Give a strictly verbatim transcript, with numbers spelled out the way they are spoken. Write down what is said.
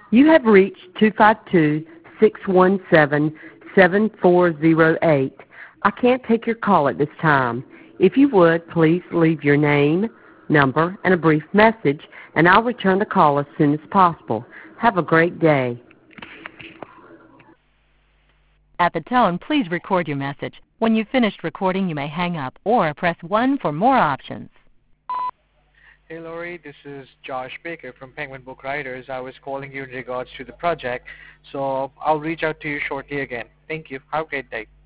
You have reached two five two, six one seven, seven four zero eight. I can't take your call at this time. If you would, please leave your name, number, and a brief message, and I'll return the call as soon as possible. Have a great day. At the tone, please record your message. When you've finished recording, you may hang up or press one for more options. Hey Lori, this is Josh Baker from Penguin Book Writers. I was calling you in regards to the project, so I'll reach out to you shortly again. Thank you. Have a great day.